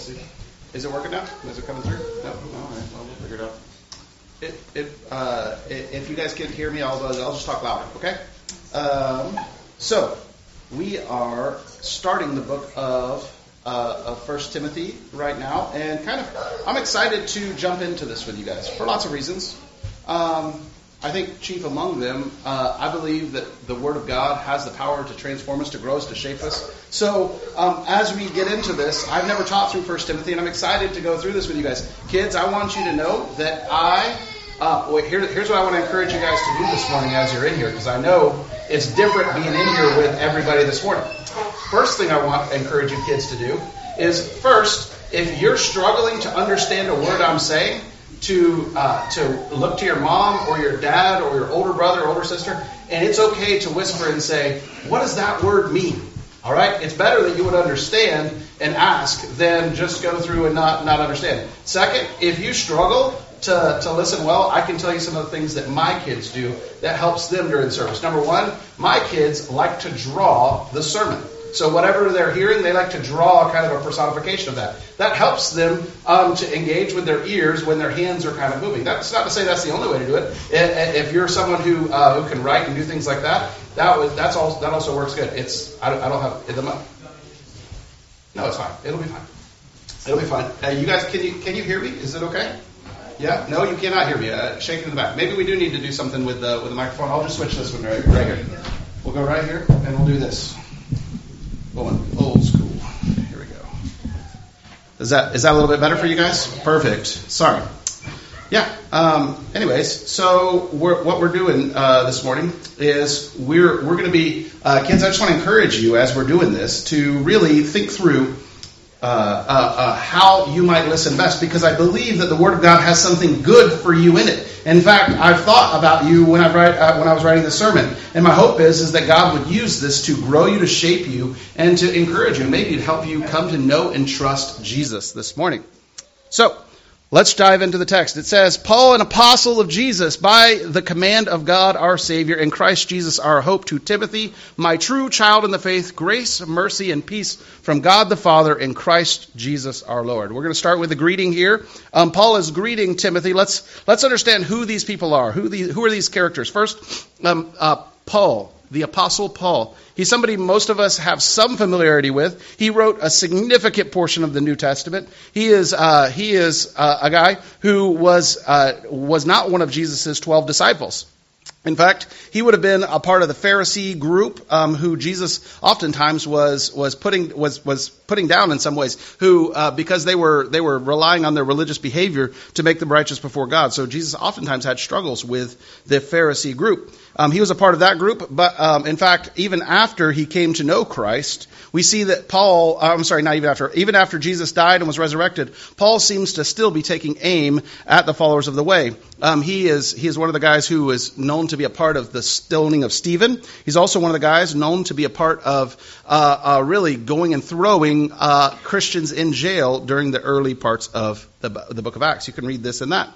see. Is it working now? Is it coming through? No. All right. Well, we'll figure it out. If you guys can't hear me, I'll just talk louder. Okay. So we are starting the book of 1 Timothy right now, and I'm excited to jump into this with you guys for lots of reasons. I think chief among them, I believe that the Word of God has the power to transform us, to grow us, to shape us. So as we get into this, I've never taught through 1 Timothy, and I'm excited to go through this with you guys. Kids, I want you to know that here's what I want to encourage you guys to do this morning as you're in here, because I know it's different being in here with everybody this morning. First thing I want to encourage you kids to do is, first, if you're struggling to understand a word I'm saying, to look to your mom or your dad or your older brother or older sister, and it's okay to whisper and say, what does that word mean? All right? It's better that you would understand and ask than just go through and not understand. Second, if you struggle to listen well, I can tell you some of the things that my kids do that helps them during the service. Number one, my kids like to draw the sermon. So whatever they're hearing, they like to draw kind of a personification of that. That helps them to engage with their ears when their hands are kind of moving. That's not to say that's the only way to do it. If you're someone who can write and do things like that, that also works good. I don't have the no, it's fine. It'll be fine. It'll be fine. You guys, can you hear me? Is it okay? Yeah? No, you cannot hear me. Shaking in the back. Maybe we do need to do something with the microphone. I'll just switch this one right here. We'll go right here and we'll do this. Going old school. Here we go. Is that a little bit better for you guys? Perfect. Sorry. Yeah. Anyways, so what we're doing this morning is we're going to be kids. I just want to encourage you as we're doing this to really think through how you might listen best, because I believe that the Word of God has something good for you in it. In fact, I've thought about you when I was writing this sermon, and my hope is that God would use this to grow you, to shape you, and to encourage you, maybe to help you come to know and trust Jesus this morning. So, let's dive into the text. It says, Paul, an apostle of Jesus, by the command of God our Savior, and Christ Jesus our hope, to Timothy, my true child in the faith, grace, mercy, and peace from God the Father and Christ Jesus our Lord. We're going to start with a greeting here. Paul is greeting Timothy. Let's understand who these people are. Who are these characters? First, Paul. The Apostle Paul. He's somebody most of us have some familiarity with. He wrote a significant portion of the New Testament. He is a guy who was not one of Jesus' 12 disciples. In fact, he would have been a part of the Pharisee group who Jesus oftentimes was putting down in some ways, who because they were relying on their religious behavior to make them righteous before God. So Jesus oftentimes had struggles with the Pharisee group. He was a part of that group, but in fact, even after he came to know Christ, we see that Paul, even after Jesus died and was resurrected, Paul seems to still be taking aim at the followers of the way. He is one of the guys who is known to be a part of the stoning of Stephen. He's also one of the guys known to be a part of really going and throwing Christians in jail during the early parts of the book of Acts. You can read this and that.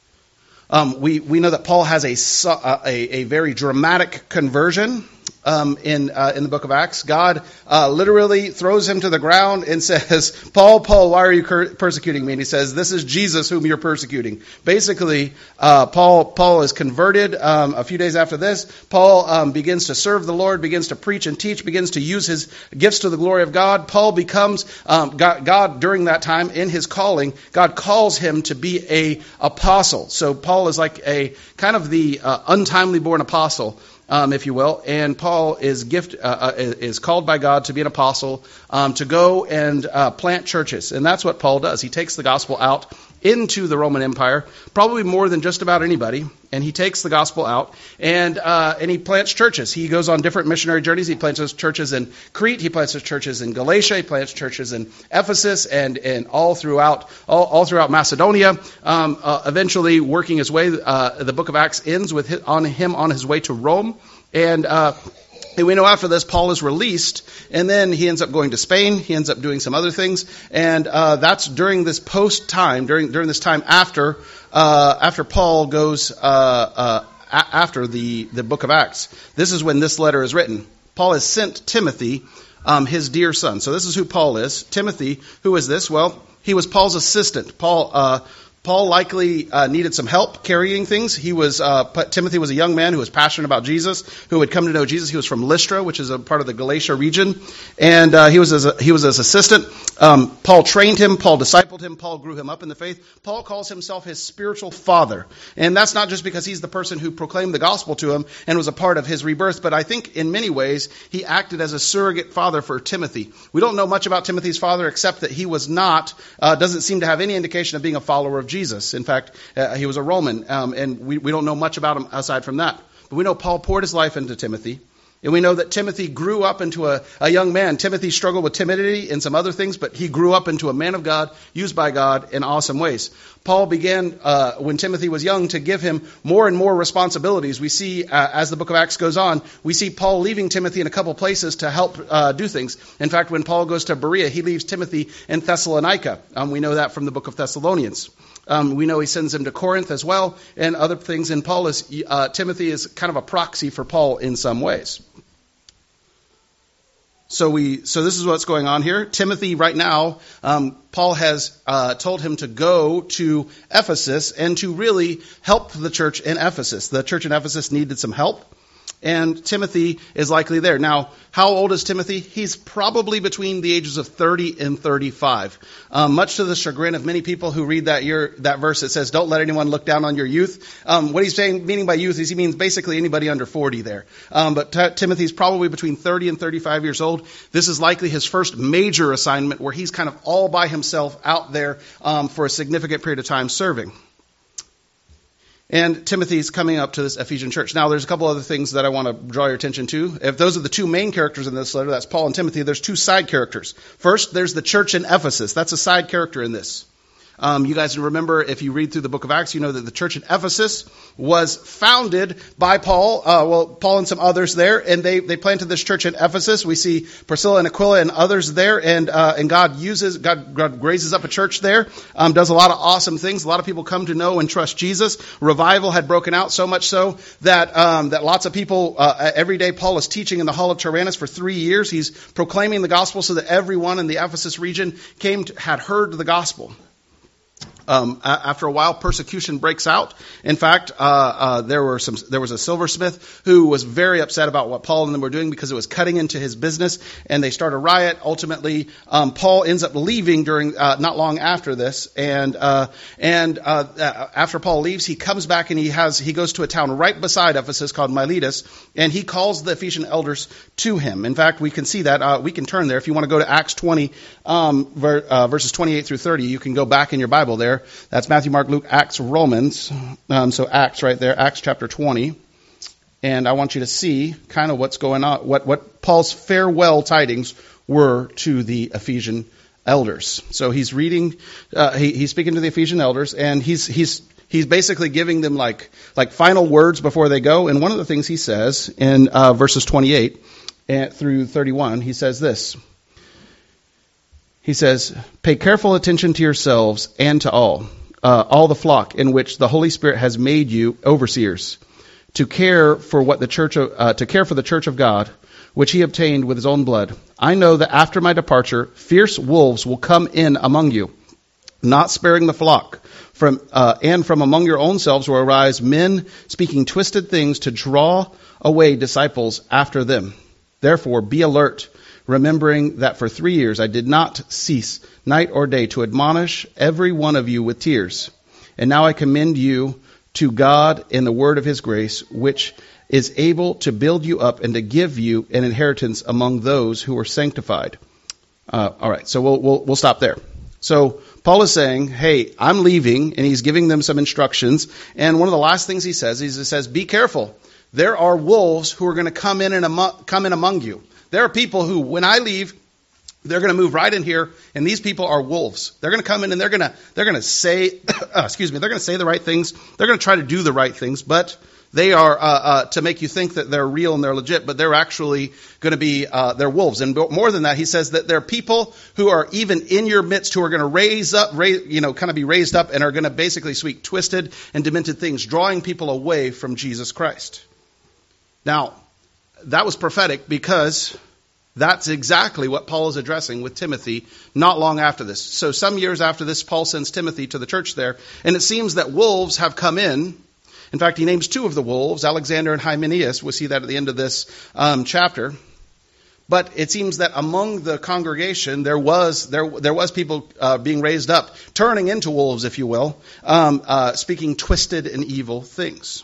We know that Paul has a very dramatic conversion in the book of Acts. God literally throws him to the ground and says, Paul, why are you persecuting me? And he says, this is Jesus whom you're persecuting. Basically, Paul is converted. A few days after this, Paul begins to serve the Lord, begins to preach and teach, begins to use his gifts to the glory of God. Paul becomes, God during that time in his calling, God calls him to be a apostle. So Paul is like a kind of the untimely born apostle, if you will, and Paul is called by God to be an apostle, to go and plant churches, and that's what Paul does. He takes the gospel out into the Roman Empire, probably more than just about anybody, and he takes the gospel out and he plants churches. He goes on different missionary journeys. He plants those churches in Crete. He plants those churches in Galatia. He plants churches in Ephesus and all throughout Macedonia. Eventually, working his way, the book of Acts ends with him on his way to Rome, and we know after this, Paul is released, and then he ends up going to Spain. He ends up doing some other things, and that's during this post-time, during this time after Paul goes after the book of Acts. This is when this letter is written. Paul has sent Timothy his dear son. So this is who Paul is. Timothy, who is this? Well, he was Paul's assistant. Paul likely needed some help carrying things. Timothy was a young man who was passionate about Jesus, who had come to know Jesus. He was from Lystra, which is a part of the Galatia region, and he was his assistant. Paul trained him. Paul discipled him. Paul grew him up in the faith. Paul calls himself his spiritual father, and that's not just because he's the person who proclaimed the gospel to him and was a part of his rebirth, but I think in many ways he acted as a surrogate father for Timothy. We don't know much about Timothy's father except that he was doesn't seem to have any indication of being a follower of Jesus. In fact, he was a Roman, and we don't know much about him aside from that. But we know Paul poured his life into Timothy, and we know that Timothy grew up into a young man. Timothy struggled with timidity and some other things, but he grew up into a man of God, used by God in awesome ways. Paul began, when Timothy was young, to give him more and more responsibilities. We see, as the book of Acts goes on, we see Paul leaving Timothy in a couple places to help do things. In fact, when Paul goes to Berea, he leaves Timothy in Thessalonica. We know that from the book of Thessalonians. We know he sends him to Corinth as well, and other things. And Timothy is kind of a proxy for Paul in some ways. So this is what's going on here. Timothy, right now, Paul has told him to go to Ephesus and to really help the church in Ephesus. The church in Ephesus needed some help, and Timothy is likely there. Now, how old is Timothy? He's probably between the ages of 30 and 35. Much to the chagrin of many people who read that verse that says, don't let anyone look down on your youth. What he's meaning by youth is he means basically anybody under 40 there. But Timothy's probably between 30 and 35 years old. This is likely his first major assignment where he's kind of all by himself out there for a significant period of time serving. And Timothy's coming up to this Ephesian church. Now, there's a couple other things that I want to draw your attention to. If those are the two main characters in this letter, that's Paul and Timothy, there's two side characters. First, there's the church in Ephesus. That's a side character in this. You guys remember, if you read through the book of Acts, you know that the church in Ephesus was founded by Paul, Paul and some others there, and they planted this church in Ephesus. We see Priscilla and Aquila and others there, and God raises up a church there, does a lot of awesome things. A lot of people come to know and trust Jesus. Revival had broken out, so much so that lots of people, every day Paul is teaching in the hall of Tyrannus for 3 years. He's proclaiming the gospel so that everyone in the Ephesus region had heard the gospel. After a while, persecution breaks out. In fact, there was a silversmith who was very upset about what Paul and them were doing because it was cutting into his business, and they start a riot. Ultimately, Paul ends up leaving during not long after this, and after Paul leaves, he comes back and he goes to a town right beside Ephesus called Miletus, and he calls the Ephesian elders to him. In fact, we can see that. We can turn there if you want to go to Acts 20, verses 28 through 30. You can go back in your Bible there. That's Matthew, Mark, Luke, Acts, Romans. So Acts right there, Acts chapter 20. And I want you to see kind of what's going on, what Paul's farewell tidings were to the Ephesian elders. So he's reading, he's speaking to the Ephesian elders, and he's basically giving them like final words before they go. And one of the things he says in verses 28 through 31, he says this. He says, pay careful attention to yourselves and to all the flock in which the Holy Spirit has made you overseers, to care for the church of God, which he obtained with his own blood. I know that after my departure, fierce wolves will come in among you, not sparing the flock. And from among your own selves will arise men speaking twisted things to draw away disciples after them. Therefore, be alert, remembering that for 3 years I did not cease night or day to admonish every one of you with tears. And now I commend you to God in the word of his grace, which is able to build you up and to give you an inheritance among those who are sanctified. All right, so we'll stop there. So Paul is saying, hey, I'm leaving, and he's giving them some instructions. And one of the last things he says, be careful. There are wolves who are going to come in among you. There are people who, when I leave, they're going to move right in here, and these people are wolves. They're going to come in and they're going to say, they're going to say the right things. They're going to try to do the right things, but they are to make you think that they're real and they're legit, but they're actually going to be they're wolves. And more than that, he says that there are people who are even in your midst who are going to be raised up and are going to basically speak twisted and demented things, drawing people away from Jesus Christ. Now, that was prophetic because That's exactly what Paul is addressing with Timothy not long after this. So some years after this, Paul sends Timothy to the church there, and it seems that wolves have come in. In fact, he names two of the wolves, Alexander and Hymenaeus. We'll see that at the end of this chapter. But it seems that among the congregation, there was people being raised up, turning into wolves, if you will, speaking twisted and evil things.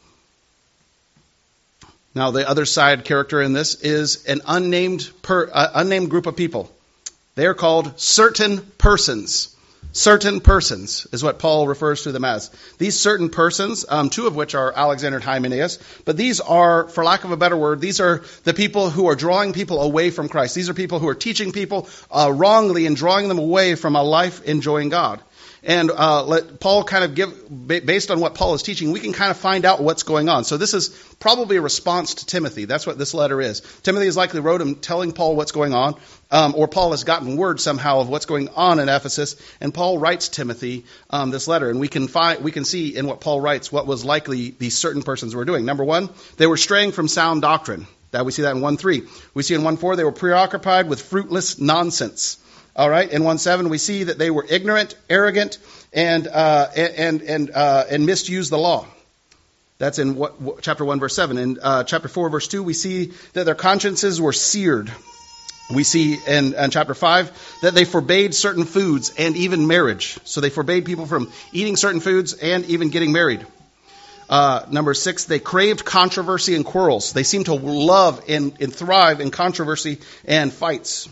Now, the other side character in this is an unnamed group of people. They are called certain persons. Certain persons is what Paul refers to them as. These certain persons, two of which are Alexander and Hymenaeus, but these are, for lack of a better word, these are the people who are drawing people away from Christ. These are people who are teaching people wrongly and drawing them away from a life enjoying God. And let Paul kind of give, based on what Paul is teaching, we can kind of find out what's going on. So this is probably a response to Timothy. That's what this letter is. Timothy is likely wrote him telling Paul what's going on, or Paul has gotten word somehow of what's going on in Ephesus, and Paul writes Timothy this letter. And we can see in what Paul writes what was likely these certain persons were doing. Number one, they were straying from sound doctrine. That we see that in 1:3. We see in 1:4 they were preoccupied with fruitless nonsense. All right, in 1:7 we see that they were ignorant, arrogant, and misused the law. That's in chapter 1, verse 7. In chapter 4, verse 2, we see that their consciences were seared. We see in chapter 5 that they forbade certain foods and even marriage. So they forbade people from eating certain foods and even getting married. Number 6, they craved controversy and quarrels. They seem to love and thrive in controversy and fights.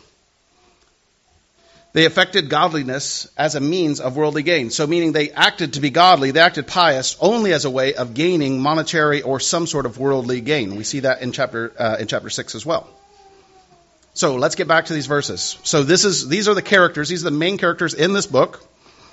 They affected godliness as a means of worldly gain. So meaning they acted to be godly, they acted pious only as a way of gaining monetary or some sort of worldly gain. We see that in chapter 6 as well. So let's get back to these verses. So these are the characters, these are the main characters in this book.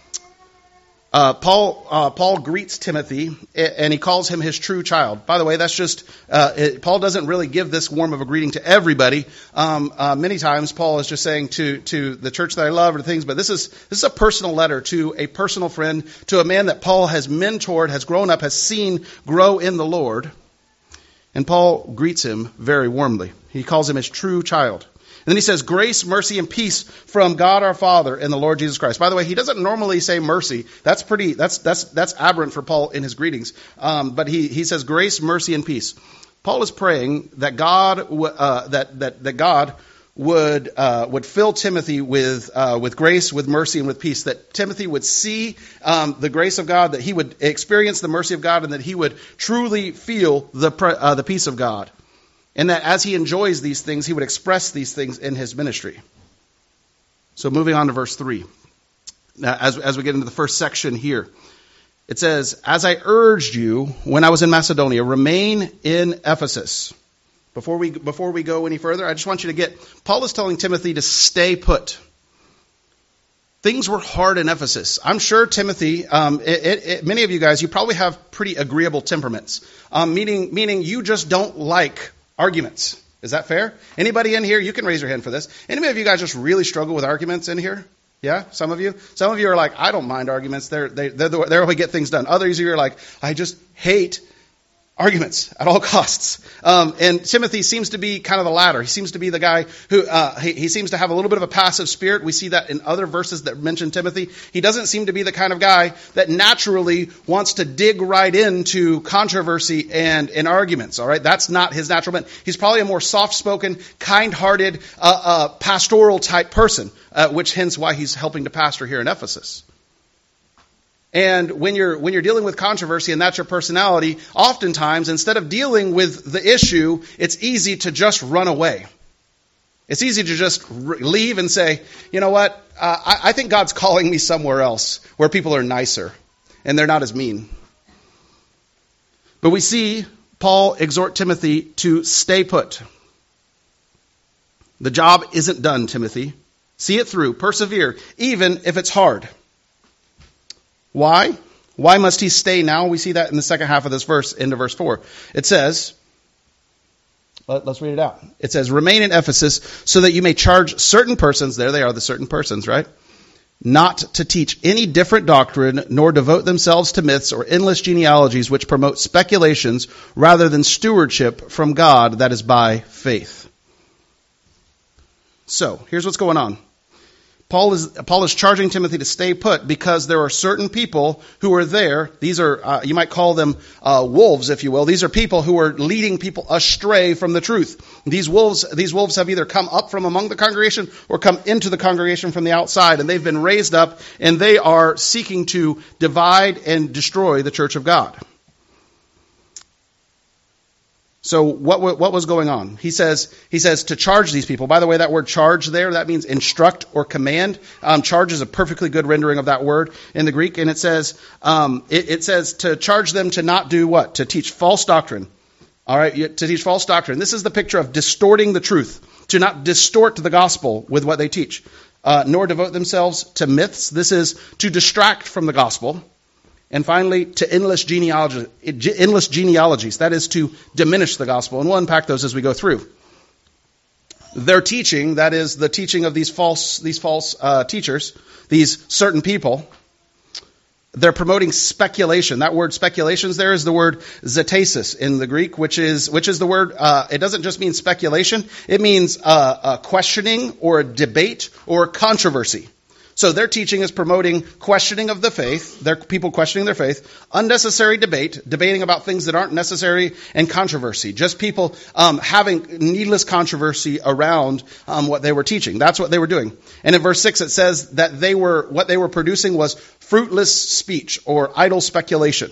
Paul greets Timothy, and he calls him his true child. By the way, that's just, Paul doesn't really give this warm of a greeting to everybody. Many times Paul is just saying to the church that I love or things, but this is a personal letter to a personal friend, to a man that Paul has mentored, has grown up, has seen grow in the Lord. And Paul greets him very warmly. He calls him his true child. And then he says, grace, mercy, and peace from God our Father and the Lord Jesus Christ. By the way, he doesn't normally say mercy. That's aberrant for Paul in his greetings. But he says grace, mercy, and peace. Paul is praying that God would fill Timothy with grace, with mercy, and with peace. That Timothy would see the grace of God, that he would experience the mercy of God, and that he would truly feel the peace of God. And that as he enjoys these things, he would express these things in his ministry. So moving on to verse 3. Now, as we get into the first section here, it says, as I urged you when I was in Macedonia, remain in Ephesus. Before we go any further, I just want you to get, Paul is telling Timothy to stay put. Things were hard in Ephesus. I'm sure Timothy, many of you guys, you probably have pretty agreeable temperaments, meaning you just don't like arguments. Is that fair? Anybody in here? You can raise your hand for this. Anybody of you guys just really struggle with arguments in here? Yeah, some of you. Some of you are like, I don't mind arguments. They're the way we get things done. Others of you are like, I just hate arguments at all costs. And Timothy seems to be kind of the latter. He seems to be the guy who, he seems to have a little bit of a passive spirit. We see that in other verses that mention Timothy. He doesn't seem to be the kind of guy that naturally wants to dig right into controversy and arguments. All right. That's not his natural bent. He's probably a more soft-spoken, kind-hearted, pastoral type person, which hence why he's helping to pastor here in Ephesus. And when you're dealing with controversy and that's your personality, oftentimes instead of dealing with the issue, it's easy to just run away. It's easy to just leave and say, you know what, I think God's calling me somewhere else where people are nicer and they're not as mean. But we see Paul exhort Timothy to stay put. The job isn't done, Timothy. See it through, persevere, even if it's hard. Why? Why must he stay now? We see that in the second half of this verse, into verse 4. It says, let's read it out. It says, remain in Ephesus so that you may charge certain persons, there they are, the certain persons, right? Not to teach any different doctrine, nor devote themselves to myths or endless genealogies which promote speculations rather than stewardship from God that is by faith. So, here's what's going on. Paul is charging Timothy to stay put because there are certain people who are there. These are, you might call them wolves, if you will. These are people who are leading people astray from the truth. These wolves have either come up from among the congregation or come into the congregation from the outside, and they've been raised up, and they are seeking to divide and destroy the church of God. So what was going on? He says to charge these people. By the way, that word charge there, that means instruct or command. Charge is a perfectly good rendering of that word in the Greek. And it says to charge them to not do what? To teach false doctrine. All right, to teach false doctrine. This is the picture of distorting the truth. To not distort the gospel with what they teach. Nor devote themselves to myths. This is to distract from the gospel. And finally, to endless genealogies, that is to diminish the gospel. And we'll unpack those as we go through. Their teaching, that is the teaching of these false teachers, these certain people, they're promoting speculation. That word speculations there is the word zetasis in the Greek, which is the word, it doesn't just mean speculation, it means a questioning or a debate or controversy. So their teaching is promoting questioning of the faith. They're people questioning their faith, unnecessary debating about things that aren't necessary, and controversy. Just people having needless controversy around what they were teaching. That's what they were doing. And in verse 6 it says that what they were producing was fruitless speech or idle speculation.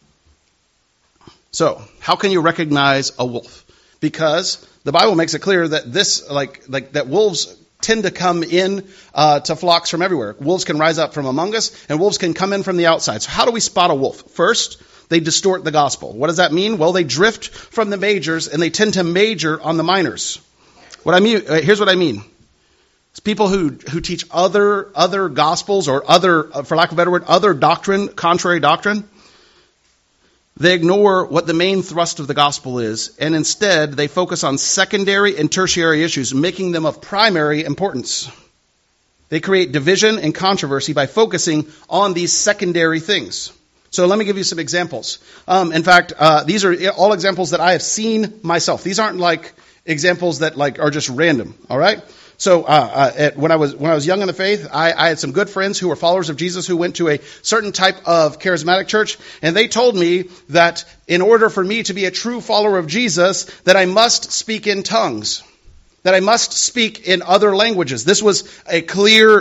So how can you recognize a wolf? Because the Bible makes it clear that that wolves tend to come in to flocks from everywhere. Wolves can rise up from among us, and wolves can come in from the outside. So how do we spot a wolf? First, they distort the gospel. What does that mean? Well, they drift from the majors, and they tend to major on the minors. Here's what I mean. It's people who teach other gospels or other, for lack of a better word, other doctrine, contrary doctrine. They ignore what the main thrust of the gospel is, and instead they focus on secondary and tertiary issues, making them of primary importance. They create division and controversy by focusing on these secondary things. So let me give you some examples. In fact, these are all examples that I have seen myself. These aren't like examples that are just random, all right? So when I was young in the faith, I had some good friends who were followers of Jesus who went to a certain type of charismatic church, and they told me that in order for me to be a true follower of Jesus, that I must speak in tongues, that I must speak in other languages. This was a clear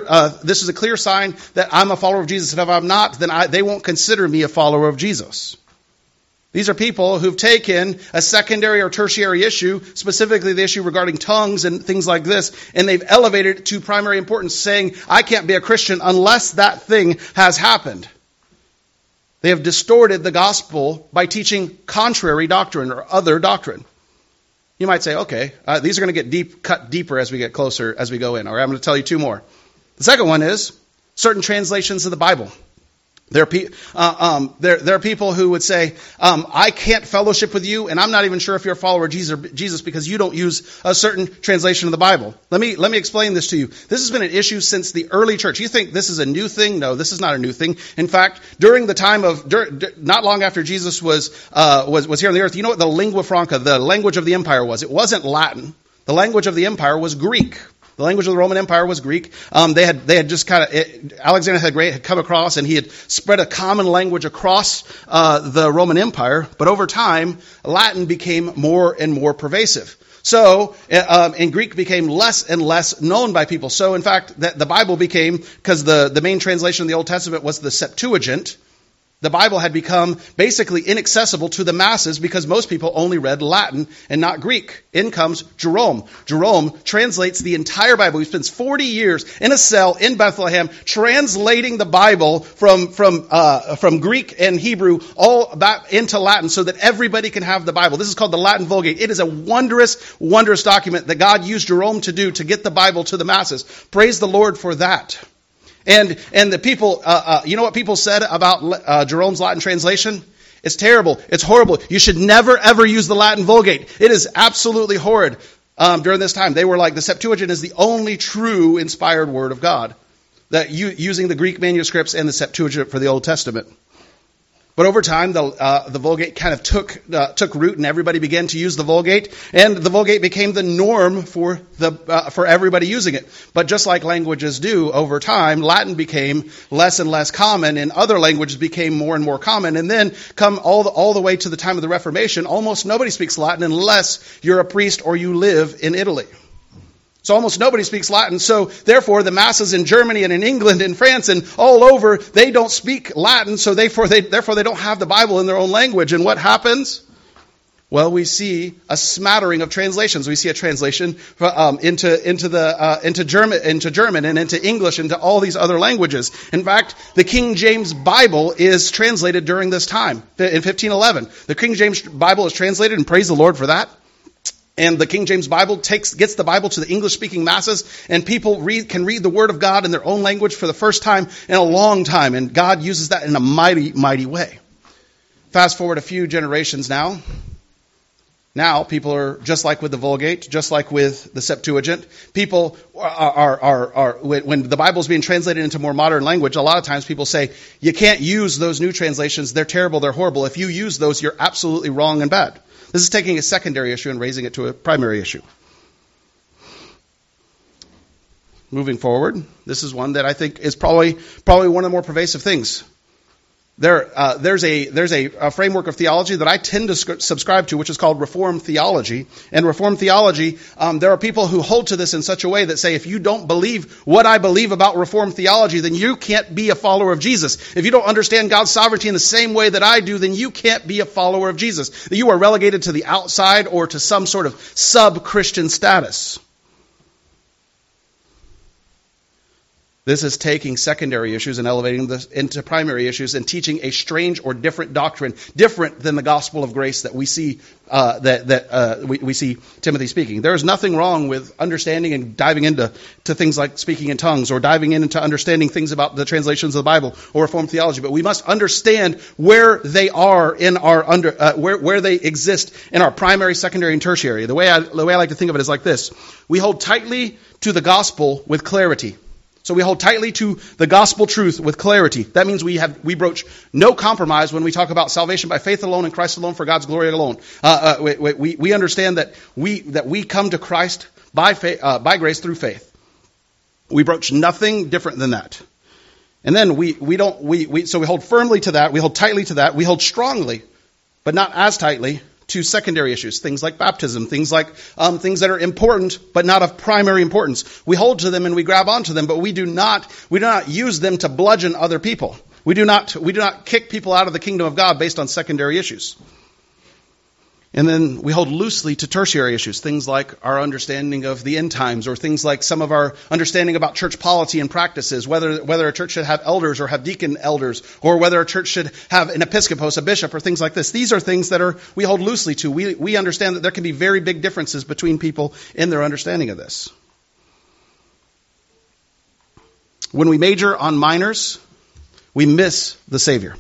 sign that I'm a follower of Jesus, and if I'm not, then they won't consider me a follower of Jesus. These are people who've taken a secondary or tertiary issue, specifically the issue regarding tongues and things like this, and they've elevated it to primary importance, saying, I can't be a Christian unless that thing has happened. They have distorted the gospel by teaching contrary doctrine or other doctrine. You might say, okay, these are going to get cut deeper as we get closer, as we go in. All right, I'm going to tell you two more. The second one is certain translations of the Bible. There are people who would say, I can't fellowship with you, and I'm not even sure if you're a follower of Jesus because you don't use a certain translation of the Bible. Let me explain this to you. This has been an issue since the early church. You think this is a new thing? No, this is not a new thing. In fact, during the time of, not long after Jesus was here on the earth, you know what the lingua franca, the language of the empire was? It wasn't Latin. The language of the empire was Greek. The language of the Roman Empire was Greek. They had just Alexander had come across, and he had spread a common language across the Roman Empire. But over time, Latin became more and more pervasive. So, and Greek became less and less known by people. So, in fact, the Bible became, because the main translation of the Old Testament was the Septuagint, the Bible had become basically inaccessible to the masses because most people only read Latin and not Greek. In comes Jerome. Jerome translates the entire Bible. He spends 40 years in a cell in Bethlehem translating the Bible from Greek and Hebrew all back into Latin so that everybody can have the Bible. This is called the Latin Vulgate. It is a wondrous, wondrous document that God used Jerome to do to get the Bible to the masses. Praise the Lord for that. And the people, you know what people said about Jerome's Latin translation? It's terrible. It's horrible. You should never, ever use the Latin Vulgate. It is absolutely horrid during this time. They were like, the Septuagint is the only true inspired word of God. That using the Greek manuscripts and the Septuagint for the Old Testament. But over time, the Vulgate kind of took root, and everybody began to use the Vulgate, and the Vulgate became the norm for everybody using it. But just like languages do over time, Latin became less and less common, and other languages became more and more common. And then, come all the way to the time of the Reformation, almost nobody speaks Latin unless you're a priest or you live in Italy. So almost nobody speaks Latin. So therefore, the masses in Germany and in England and France and all over, they don't speak Latin. So therefore they don't have the Bible in their own language. And what happens? Well, we see a smattering of translations. We see a translation into German and into English, into all these other languages. In fact, the King James Bible is translated during this time in 1511. The King James Bible is translated, and praise the Lord for that. And the King James Bible gets the Bible to the English-speaking masses, and people can read the Word of God in their own language for the first time in a long time. And God uses that in a mighty, mighty way. Fast forward a few generations now. Now, people are just like with the Vulgate, just like with the Septuagint. People are when the Bible is being translated into more modern language, a lot of times people say, you can't use those new translations. They're terrible. They're horrible. If you use those, you're absolutely wrong and bad. This is taking a secondary issue and raising it to a primary issue. Moving forward, this is one that I think is probably one of the more pervasive things. There's a framework of theology that I tend to subscribe to, which is called Reformed theology. And Reformed theology, there are people who hold to this in such a way that say, if you don't believe what I believe about Reformed theology, then you can't be a follower of Jesus. If you don't understand God's sovereignty in the same way that I do, then you can't be a follower of Jesus. That you are relegated to the outside or to some sort of sub-Christian status. This is taking secondary issues and elevating them into primary issues and teaching a strange or different doctrine, different than the gospel of grace that we see we see Timothy speaking. There is nothing wrong with understanding and diving into things like speaking in tongues or diving into understanding things about the translations of the Bible or Reformed theology. But we must understand where they are in our where they exist in our primary, secondary, and tertiary. The way I like to think of it is like this: we hold tightly to the gospel with clarity. So we hold tightly to the gospel truth with clarity. That means we broach no compromise when we talk about salvation by faith alone and Christ alone for God's glory alone. We understand that we come to Christ by faith, by grace through faith. We broach nothing different than that. And then so we hold firmly to that. We hold tightly to that. We hold strongly, but not as tightly, to secondary issues, things like baptism, things like things that are important but not of primary importance. We hold to them and we grab onto them, but we do not use them to bludgeon other people. We do not kick people out of the kingdom of God based on secondary issues. And then we hold loosely to tertiary issues, things like our understanding of the end times, or things like some of our understanding about church polity and practices, whether a church should have elders or have deacon elders, or whether a church should have an episcopos, a bishop, or things like this. These are things that we hold loosely to. We understand that there can be very big differences between people in their understanding of this. When we major on minors, we miss the Savior.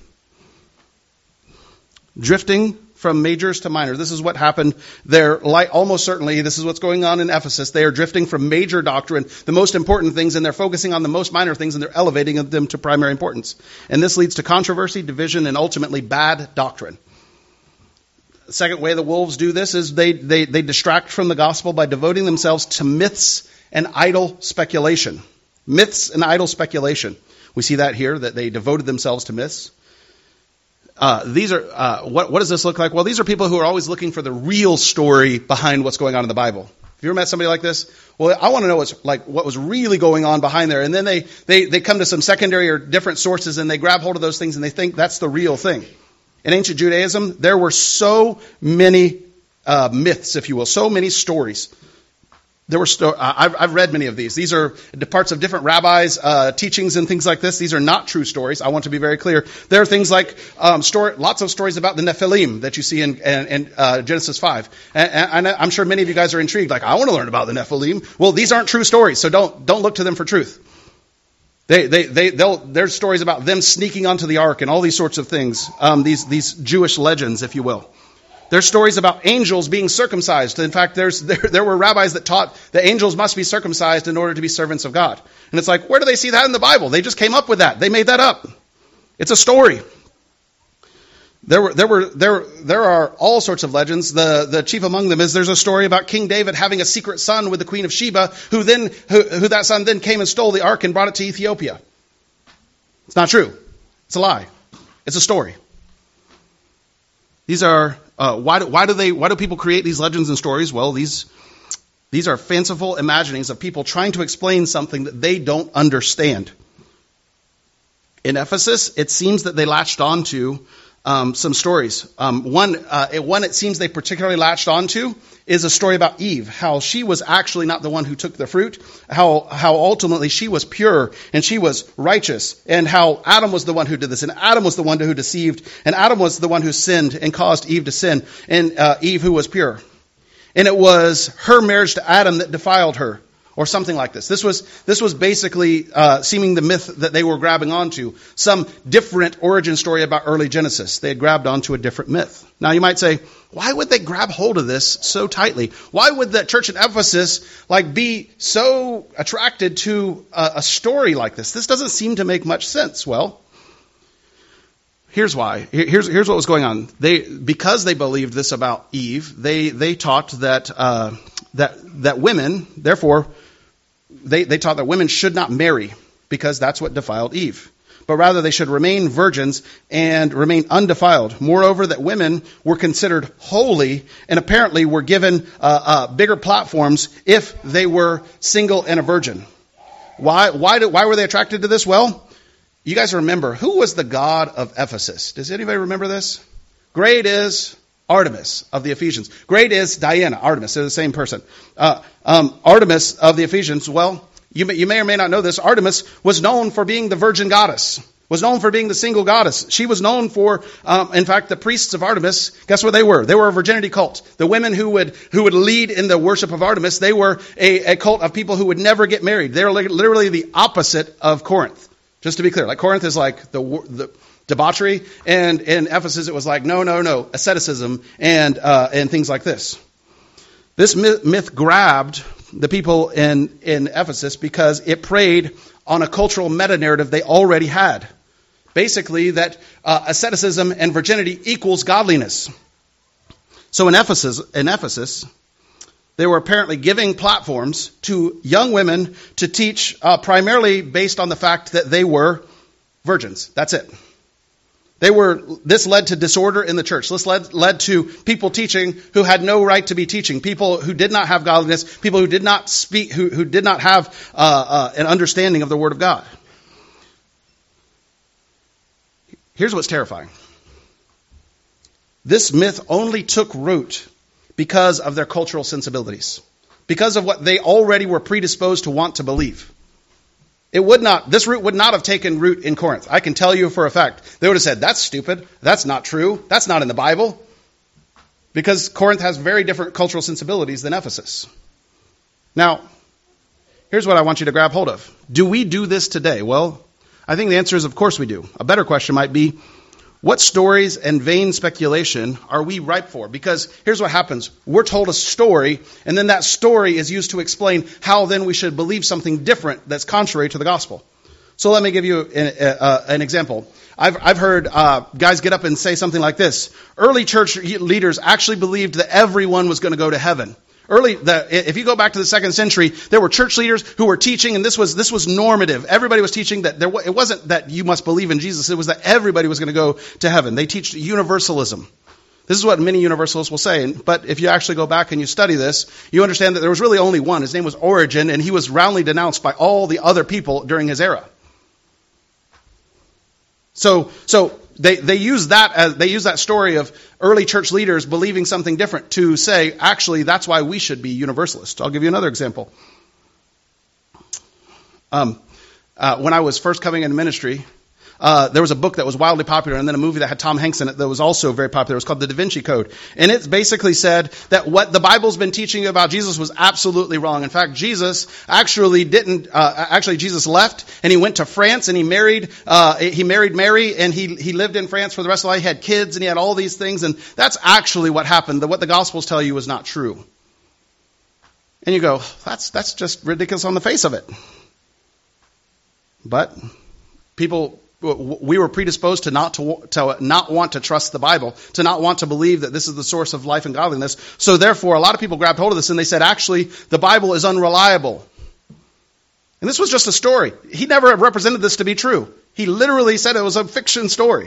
Drifting from majors to minors. This is what happened there. Almost certainly, this is what's going on in Ephesus. They are drifting from major doctrine, the most important things, and they're focusing on the most minor things, and they're elevating them to primary importance. And this leads to controversy, division, and ultimately bad doctrine. The second way the wolves do this is they distract from the gospel by devoting themselves to myths and idle speculation. Myths and idle speculation. We see that here, that they devoted themselves to myths. These are what does this look like? Well, these are people who are always looking for the real story behind what's going on in the Bible. Have you ever met somebody like this? Well, I want to know what was really going on behind there. And then they come to some secondary or different sources and they grab hold of those things and they think that's the real thing. In ancient Judaism, there were so many myths, if you will, so many stories. I've read many of these. These are parts of different rabbis' teachings and things like this. These are not true stories. I want to be very clear. There are things like lots of stories about the Nephilim that you see in Genesis 5. And I'm sure many of you guys are intrigued. Like, I want to learn about the Nephilim. Well, these aren't true stories, so don't look to them for truth. There's stories about them sneaking onto the ark and all these sorts of things. These Jewish legends, if you will. There's stories about angels being circumcised. In fact, there were rabbis that taught that angels must be circumcised in order to be servants of God. And it's like, where do they see that in the Bible? They just came up with that. They made that up. It's a story. There are all sorts of legends. The chief among them is there's a story about King David having a secret son with the Queen of Sheba, who that son then came and stole the ark and brought it to Ethiopia. It's not true. It's a lie. It's a story. These are why do people create these legends and stories? Well, these are fanciful imaginings of people trying to explain something that they don't understand. In Ephesus, it seems that they latched on to some stories. One it seems they particularly latched onto is a story about Eve, how she was actually not the one who took the fruit, how ultimately she was pure and she was righteous, and how Adam was the one who did this, and Adam was the one who deceived, and Adam was the one who sinned and caused Eve to sin, and Eve who was pure. And it was her marriage to Adam that defiled her, or something like this. This was basically seeming the myth that they were grabbing onto, some different origin story about early Genesis. They had grabbed onto a different myth. Now you might say, why would they grab hold of this so tightly? Why would the church at Ephesus be so attracted to a story like this? This doesn't seem to make much sense. Well, here's why. Here's what was going on. Because they believed this about Eve, they taught that women, therefore, they taught that women should not marry because that's what defiled Eve. But rather they should remain virgins and remain undefiled. Moreover, that women were considered holy and apparently were given bigger platforms if they were single and a virgin. Why were they attracted to this? Well, you guys remember, who was the god of Ephesus? Does anybody remember this? Great is Artemis of the Ephesians. Great is Diana. Artemis, they're the same person. Artemis of the Ephesians, well, you may or may not know this. Artemis was known for being the virgin goddess, was known for being the single goddess. She was known for, in fact, the priests of Artemis, guess what they were? They were a virginity cult. The women who would lead in the worship of Artemis, they were a cult of people who would never get married. They were literally the opposite of Corinth. Just to be clear, Corinth is the debauchery, and in Ephesus it was no, asceticism and things like this. This myth grabbed the people in Ephesus because it preyed on a cultural meta-narrative they already had. Basically, that asceticism and virginity equals godliness. So in Ephesus, they were apparently giving platforms to young women to teach primarily based on the fact that they were virgins. That's it. This led to disorder in the church. This led to people teaching who had no right to be teaching, people who did not have godliness, people who did not speak, who did not have an understanding of the Word of God. Here's what's terrifying. This myth only took root because of their cultural sensibilities, because of what they already were predisposed to want to believe. This root would not have taken root in Corinth. I can tell you for a fact. They would have said, that's stupid. That's not true. That's not in the Bible. Because Corinth has very different cultural sensibilities than Ephesus. Now, here's what I want you to grab hold of. Do we do this today? Well, I think the answer is, of course we do. A better question might be, what stories and vain speculation are we ripe for? Because here's what happens. We're told a story, and then that story is used to explain how then we should believe something different that's contrary to the gospel. So let me give you an example. I've heard guys get up and say something like this. Early church leaders actually believed that everyone was going to go to heaven. If you go back to the 2nd century, there were church leaders who were teaching, and this was normative. Everybody was teaching that it wasn't that you must believe in Jesus, it was that everybody was going to go to heaven. They teach universalism. This is what many universalists will say. But if you actually go back and you study this, you understand that there was really only one. His name was Origen, and he was roundly denounced by all the other people during his era. So they use that story of early church leaders believing something different to say, actually, that's why we should be universalists. I'll give you another example. When I was first coming into ministry, there was a book that was wildly popular, and then a movie that had Tom Hanks in it that was also very popular. It was called The Da Vinci Code. And it basically said that what the Bible's been teaching about Jesus was absolutely wrong. In fact, Jesus actually Jesus left, and he went to France, and he married Mary, and he lived in France for the rest of life. He had kids, and he had all these things, and that's actually what happened. What the Gospels tell you is not true. And you go, that's just ridiculous on the face of it. But people we were predisposed to not want to trust the Bible, to not want to believe that this is the source of life and godliness. So therefore, a lot of people grabbed hold of this and they said, actually, the Bible is unreliable. And this was just a story. He never represented this to be true. He literally said it was a fiction story.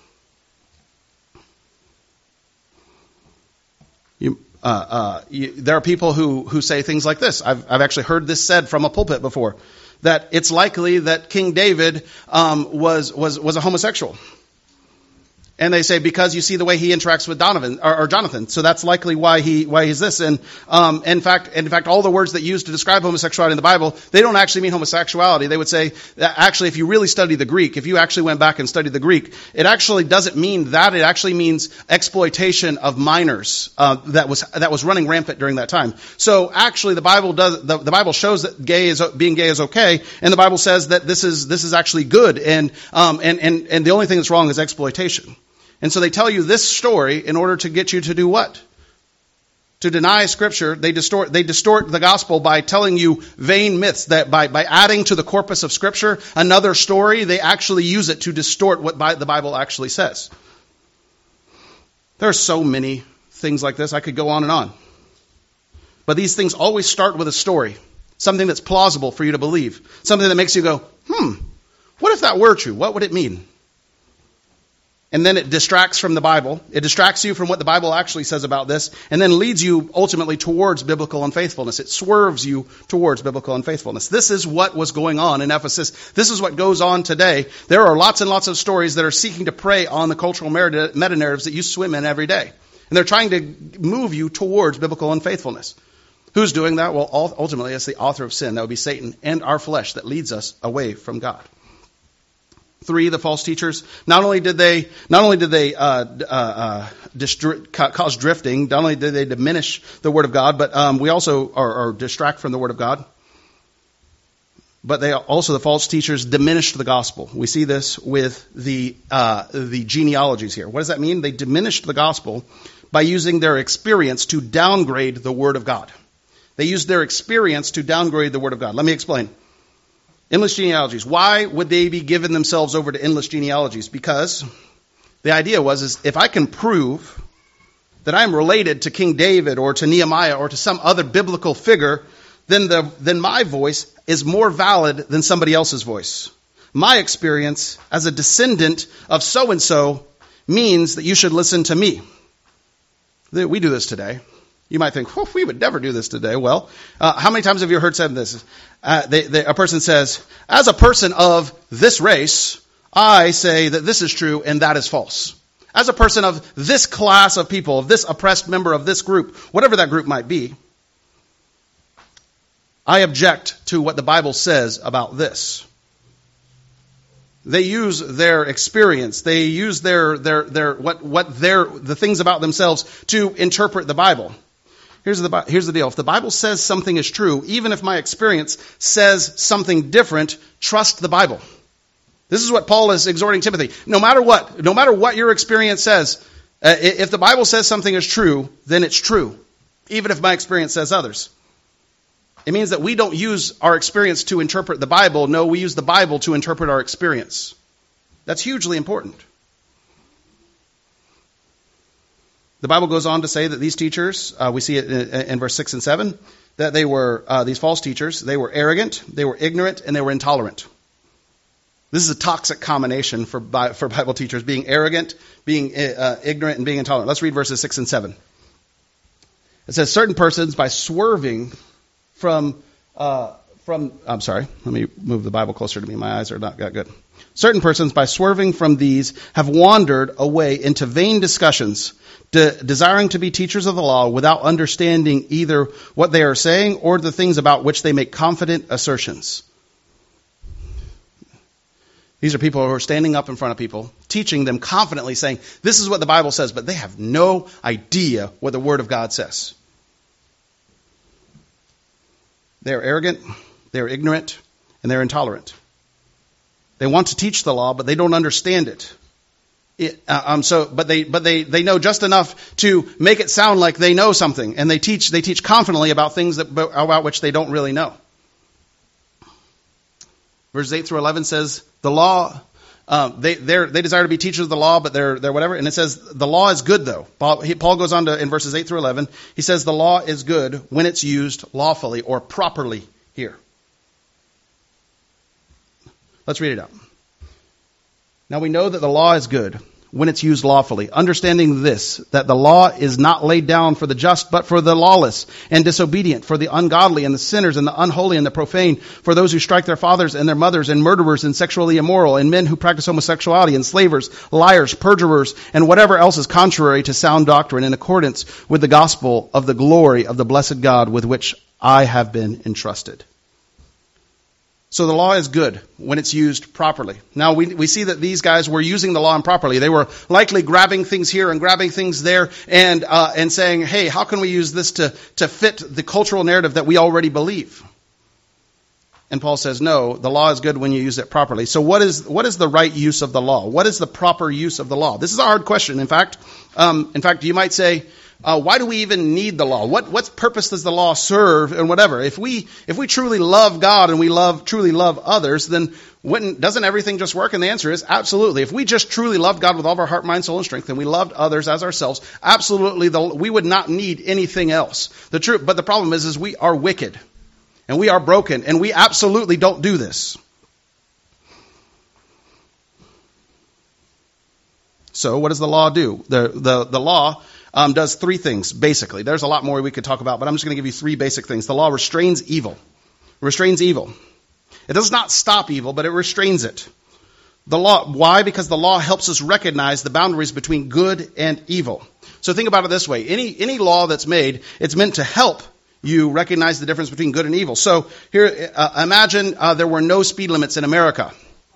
There are people who say things like this. I've actually heard this said from a pulpit before, that it's likely that King David was a homosexual. And they say because you see the way he interacts with Jonathan, so that's likely why he's this. And in fact, all the words that used to describe homosexuality in the Bible, they don't actually mean homosexuality. They would say that actually, if you really study the Greek, if you actually went back and studied the Greek, it actually doesn't mean that. It actually means exploitation of minors that was running rampant during that time. So actually, the Bible shows that being gay is okay, and the Bible says that this is actually good, and the only thing that's wrong is exploitation. And so they tell you this story in order to get you to do what? To deny Scripture. They distort the gospel by telling you vain myths, that by adding to the corpus of Scripture another story, they actually use it to distort what the Bible actually says. There are so many things like this. I could go on and on. But these things always start with a story, something that's plausible for you to believe, something that makes you go, what if that were true? What would it mean? And then it distracts from the Bible. It distracts you from what the Bible actually says about this, and then leads you ultimately towards biblical unfaithfulness. It swerves you towards biblical unfaithfulness. This is what was going on in Ephesus. This is what goes on today. There are lots and lots of stories that are seeking to prey on the cultural meta-narratives that you swim in every day. And they're trying to move you towards biblical unfaithfulness. Who's doing that? Well, ultimately, it's the author of sin. That would be Satan and our flesh that leads us away from God. 3, the false teachers. Not only did they cause drifting, not only did they diminish the Word of God, but we also or distract from the Word of God. But the false teachers diminished the gospel. We see this with the genealogies here. What does that mean? They diminished the gospel by using their experience to downgrade the Word of God. They used their experience to downgrade the Word of God. Let me explain. Endless genealogies. Why would they be giving themselves over to endless genealogies? Because the idea was if I can prove that I'm related to King David or to Nehemiah or to some other biblical figure, then my voice is more valid than somebody else's voice. My experience as a descendant of so-and-so means that you should listen to me. We do this today. You might think, we would never do this today. Well, how many times have you heard said this? A person says, as a person of this race, I say that this is true and that is false. As a person of this class of people, of this oppressed member of this group, whatever that group might be, I object to what the Bible says about this. They use their experience. They use the things about themselves to interpret the Bible. Here's the deal. If the Bible says something is true, even if my experience says something different, trust the Bible. This is what Paul is exhorting Timothy. No matter what your experience says, if the Bible says something is true, then it's true, even if my experience says others. It means that we don't use our experience to interpret the Bible. No, we use the Bible to interpret our experience. That's hugely important. The Bible goes on to say that these teachers, we see it in verse 6 and 7, that they were, these false teachers, they were arrogant, they were ignorant, and they were intolerant. This is a toxic combination for Bible teachers, being arrogant, being ignorant, and being intolerant. Let's read verses 6 and 7. It says, certain persons, by swerving from I'm sorry, let me move the Bible closer to me. My eyes are not that good. Certain persons, by swerving from these, have wandered away into vain discussions, desiring to be teachers of the law without understanding either what they are saying or the things about which they make confident assertions. These are people who are standing up in front of people, teaching them confidently, saying, this is what the Bible says, but they have no idea what the Word of God says. They're arrogant, they're ignorant, and they're intolerant. They want to teach the law, but they don't understand it. But they know just enough to make it sound like they know something, and they teach confidently about things about which they don't really know. Verses 8 through 11 says, the law They desire to be teachers of the law, but they're whatever. And it says the law is good, though. Paul goes on to, in verses 8 through 11, he says the law is good when it's used lawfully or properly here. Let's read it out. Now we know that the law is good when it's used lawfully, understanding this, that the law is not laid down for the just, but for the lawless and disobedient, for the ungodly and the sinners and the unholy and the profane, for those who strike their fathers and their mothers, and murderers and sexually immoral, and men who practice homosexuality, and slavers, liars, perjurers, and whatever else is contrary to sound doctrine, in accordance with the gospel of the glory of the blessed God with which I have been entrusted. So the law is good when it's used properly. Now we see that these guys were using the law improperly. They were likely grabbing things here and grabbing things there and saying, hey, how can we use this to fit the cultural narrative that we already believe? And Paul says, no, the law is good when you use it properly. So what is the right use of the law? What is the proper use of the law? This is a hard question. In fact, you might say, why do we even need the law? What purpose does the law serve and whatever? If we truly love God and we truly love others, then doesn't everything just work? And the answer is absolutely. If we just truly loved God with all of our heart, mind, soul, and strength, and we loved others as ourselves, absolutely, we would not need anything else. But the problem is we are wicked and we are broken and we absolutely don't do this. So what does the law do? The law does three things, basically. There's a lot more we could talk about, but I'm just going to give you three basic things. The law restrains evil. Restrains evil. It does not stop evil, but it restrains it. The law, why? Because the law helps us recognize the boundaries between good and evil. So think about it this way. Any law that's made, it's meant to help you recognize the difference between good and evil. So here, imagine there were no speed limits in America.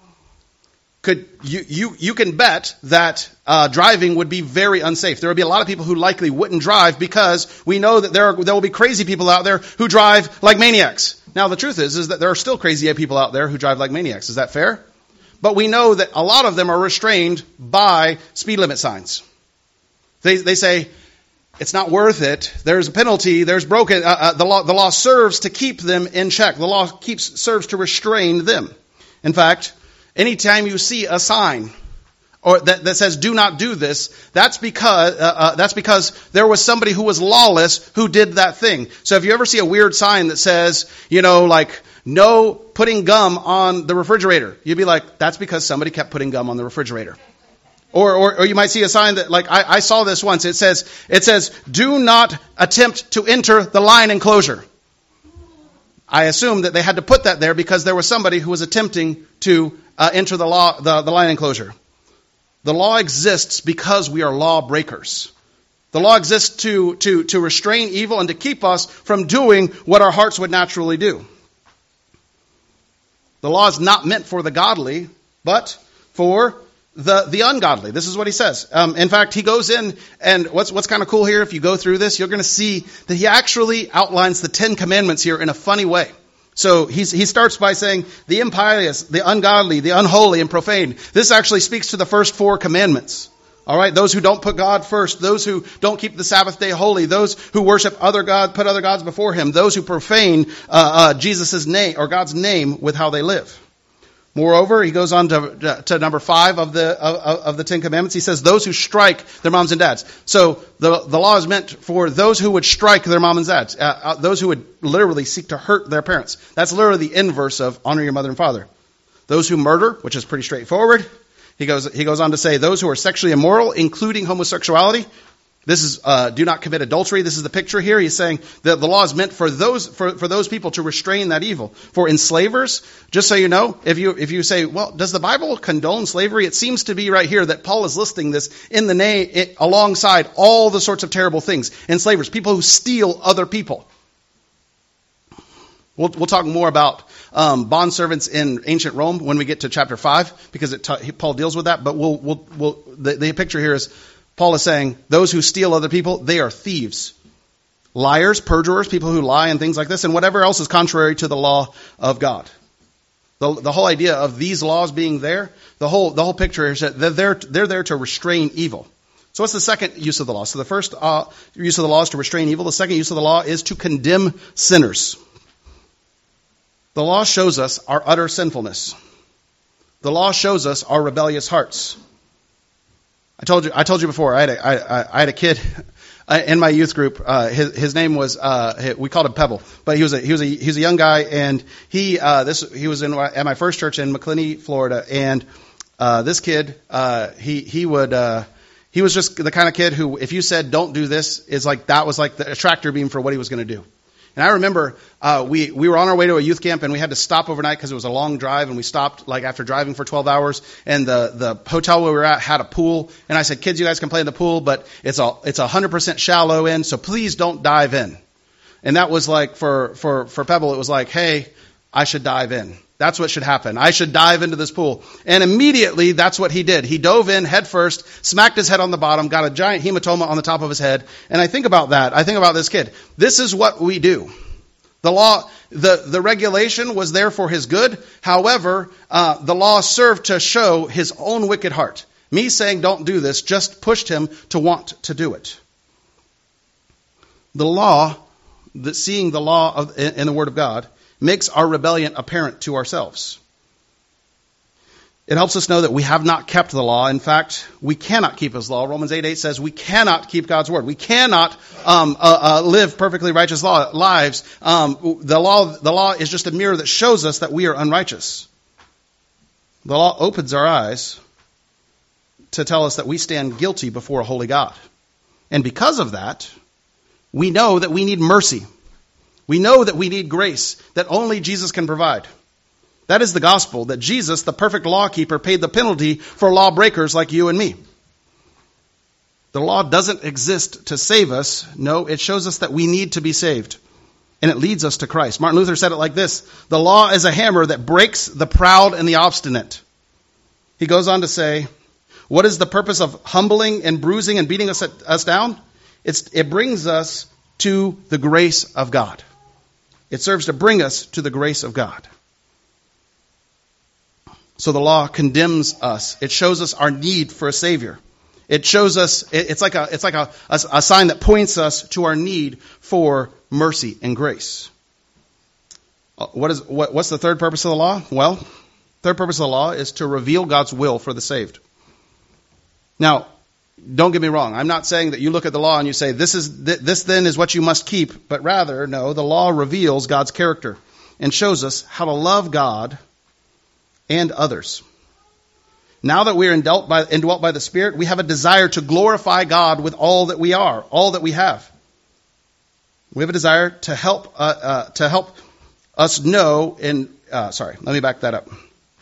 You can bet that driving would be very unsafe. There would be a lot of people who likely wouldn't drive because we know that there will be crazy people out there who drive like maniacs. Now the truth is that there are still crazy people out there who drive like maniacs. Is that fair? But we know that a lot of them are restrained by speed limit signs. They say it's not worth it. There's a penalty. There's broken. The law serves to keep them in check. The law serves to restrain them. In fact, anytime you see a sign or that says "Do not do this," that's because there was somebody who was lawless who did that thing. So if you ever see a weird sign that says, like "No putting gum on the refrigerator," you'd be like, "That's because somebody kept putting gum on the refrigerator." Or you might see a sign that, like I saw this once. It says "Do not attempt to enter the lion enclosure." I assume that they had to put that there because there was somebody who was attempting to enter the lion enclosure. The law exists because we are law breakers. The law exists to restrain evil and to keep us from doing what our hearts would naturally do. The law is not meant for the godly, but for the ungodly. This is what he says. In fact, he goes in, and what's kind of cool here, if you go through this, you're going to see that he actually outlines the 10 Commandments here in a funny way. So he starts by saying the impious, the ungodly, the unholy, and profane. This actually speaks to the first 4 commandments. All right, those who don't put God first, those who don't keep the Sabbath day holy, those who worship other gods, put other gods before him, those who profane Jesus' name or God's name with how they live. Moreover, he goes on to number 5 of the 10 Commandments. He says, those who strike their moms and dads. So the law is meant for those who would strike their mom and dads, those who would literally seek to hurt their parents. That's literally the inverse of honor your mother and father. Those who murder, which is pretty straightforward. He goes on to say, those who are sexually immoral, including homosexuality. This is do not commit adultery. This is the picture here. He's saying that the law is meant for those people to restrain that evil. For enslavers, just so you know, if you say, well, does the Bible condone slavery? It seems to be right here that Paul is listing this in the name alongside all the sorts of terrible things. Enslavers, people who steal other people. We'll talk more about bondservants in ancient Rome when we get to chapter 5 because Paul deals with that. But the picture here is. Paul is saying, those who steal other people, they are thieves. Liars, perjurers, people who lie and things like this, and whatever else is contrary to the law of God. The whole idea of these laws being there, the whole picture is that they're there to restrain evil. So what's the second use of the law? So the first use of the law is to restrain evil. The second use of the law is to condemn sinners. The law shows us our utter sinfulness. The law shows us our rebellious hearts. I told you before. I had a kid in my youth group. His name was we called him Pebble, but he was a young guy, and he was at my first church in McClinney, Florida, and this kid he was just the kind of kid who, if you said don't do this, that was like the attractor beam for what he was going to do. And I remember we were on our way to a youth camp, and we had to stop overnight because it was a long drive, and we stopped after driving for 12 hours. And the hotel where we were at had a pool, and I said, "Kids, you guys can play in the pool, but it's 100% shallow in, so please don't dive in." And that was for Pebble, it was like, "Hey, I should dive in. That's what should happen. I should dive into this pool." And immediately, that's what he did. He dove in head first, smacked his head on the bottom, got a giant hematoma on the top of his head. And I think about that. I think about this kid. This is what we do. The law, the regulation was there for his good. However, the law served to show his own wicked heart. Me saying don't do this just pushed him to want to do it. The law, seeing the law in the Word of God, makes our rebellion apparent to ourselves. It helps us know that we have not kept the law. In fact, we cannot keep His law. Romans 8:8 says we cannot keep God's word. We cannot live perfectly righteous lives. The law is just a mirror that shows us that we are unrighteous. The law opens our eyes to tell us that we stand guilty before a holy God. And because of that, we know that we need mercy. We know that we need grace that only Jesus can provide. That is the gospel, that Jesus, the perfect lawkeeper, paid the penalty for lawbreakers like you and me. The law doesn't exist to save us. No, it shows us that we need to be saved. And it leads us to Christ. Martin Luther said it like this: "The law is a hammer that breaks the proud and the obstinate." He goes on to say, what is the purpose of humbling and bruising and beating us down? It brings us to the grace of God. It serves to bring us to the grace of God. So the law condemns us. It shows us our need for a Savior. It shows us, it's like a sign that points us to our need for mercy and grace. What's the third purpose of the law? Well, third purpose of the law is to reveal God's will for the saved. Now, don't get me wrong. I'm not saying that you look at the law and you say, this then is what you must keep. But rather, no, the law reveals God's character and shows us how to love God and others. Now that we are indwelt by the Spirit, we have a desire to glorify God with all that we are, all that we have. We have a desire to help us know. Let me back that up.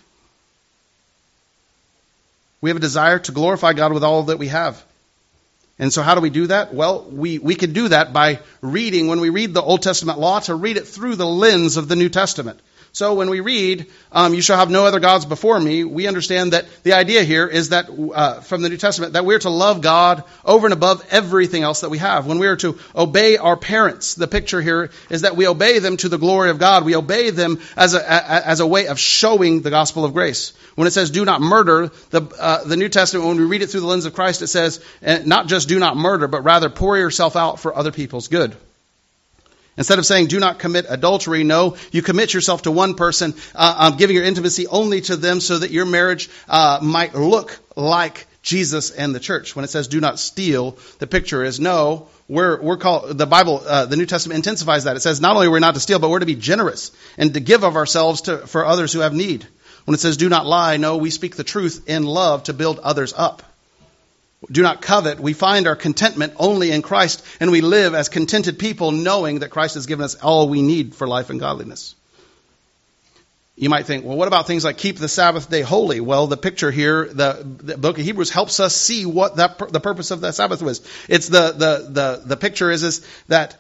We have a desire to glorify God with all that we have. And so how do we do that? Well, we can do that by reading, when we read the Old Testament law, to read it through the lens of the New Testament. So when we read, you shall have no other gods before me, we understand that the idea here is that from the New Testament, that we're to love God over and above everything else that we have. When we are to obey our parents, the picture here is that we obey them to the glory of God. We obey them as a way of showing the gospel of grace. When it says do not murder, the New Testament, when we read it through the lens of Christ, it says not just do not murder, but rather pour yourself out for other people's good. Instead of saying, do not commit adultery, no, you commit yourself to one person, giving your intimacy only to them so that your marriage might look like Jesus and the church. When it says, do not steal, the picture is, no, we're called, the Bible, the New Testament intensifies that. It says, not only are we not to steal, but we're to be generous and to give of ourselves for others who have need. When it says, do not lie, no, we speak the truth in love to build others up. Do not covet. We find our contentment only in Christ, and we live as contented people knowing that Christ has given us all we need for life and godliness. You might think, well, what about things like keep the Sabbath day holy? Well, the picture here, the book of Hebrews helps us see what the purpose of the Sabbath was. It's the picture is that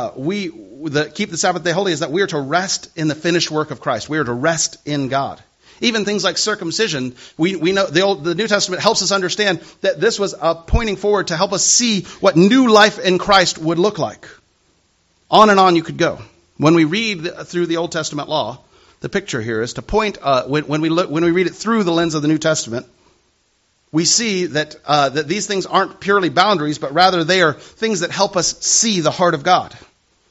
keep the Sabbath day holy is that we are to rest in the finished work of Christ. We are to rest in God. Even things like circumcision, we know the New Testament helps us understand that this was pointing forward to help us see what new life in Christ would look like. On and on you could go. When we read through the Old Testament law, the picture here is to point. When we read it through the lens of the New Testament, we see that these things aren't purely boundaries, but rather they are things that help us see the heart of God.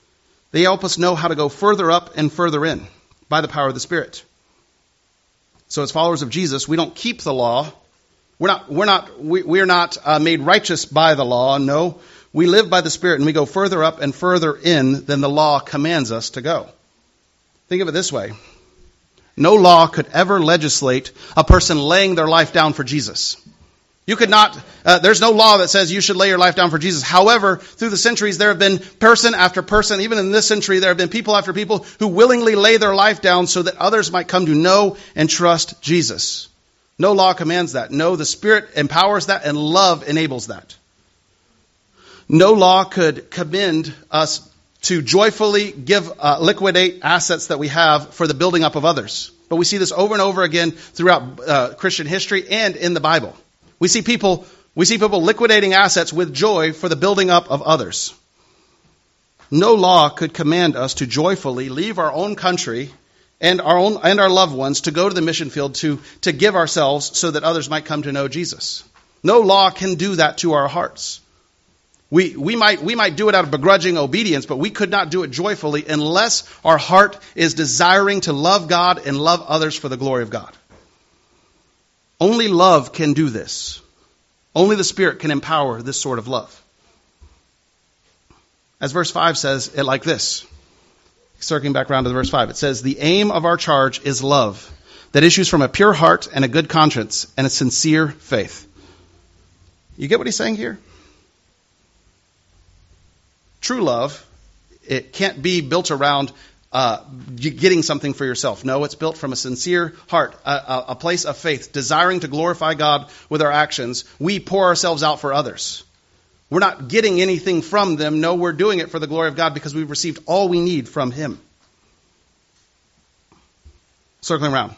They help us know how to go further up and further in by the power of the Spirit. So as followers of Jesus, we don't keep the law. We're not made righteous by the law. No, we live by the Spirit, and we go further up and further in than the law commands us to go. Think of it this way. No law could ever legislate a person laying their life down for Jesus. You could not, there's no law that says you should lay your life down for Jesus. However, through the centuries, there have been person after person, even in this century, there have been people after people who willingly lay their life down so that others might come to know and trust Jesus. No law commands that. No, the Spirit empowers that, and love enables that. No law could commend us to joyfully liquidate assets that we have for the building up of others. But we see this over and over again throughout Christian history and in the Bible. We see people liquidating assets with joy for the building up of others. No law could command us to joyfully leave our own country and our loved ones to go to the mission field to give ourselves so that others might come to know Jesus. No law can do that to our hearts. We might do it out of begrudging obedience, but we could not do it joyfully unless our heart is desiring to love God and love others for the glory of God. Only love can do this. Only the Spirit can empower this sort of love. As verse 5 says it like this. Circling back around to verse 5. It says, the aim of our charge is love that issues from a pure heart and a good conscience and a sincere faith. You get what he's saying here? True love, it can't be built around getting something for yourself. No, it's built from a sincere heart, a place of faith, desiring to glorify God with our actions. We pour ourselves out for others. We're not getting anything from them. No, we're doing it for the glory of God because we've received all we need from Him. Circling around.